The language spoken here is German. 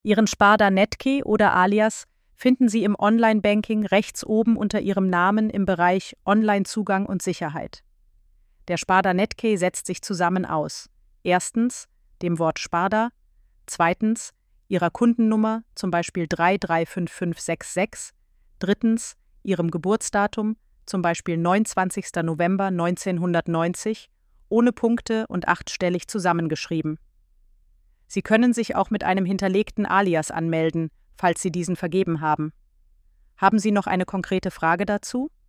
Ihren Sparda Nettkey oder Alias finden Sie im Online-Banking rechts oben unter Ihrem Namen im Bereich Online-Zugang und Sicherheit. Der Sparda Nettkey setzt sich zusammen aus: erstens dem Wort Sparda, zweitens Ihrer Kundennummer, zum Beispiel 335566, drittens Ihrem Geburtsdatum, zum Beispiel 29. November 1990, ohne Punkte und achtstellig zusammengeschrieben. Sie können sich auch mit einem hinterlegten Alias anmelden, falls Sie diesen vergeben haben. Haben Sie noch eine konkrete Frage dazu?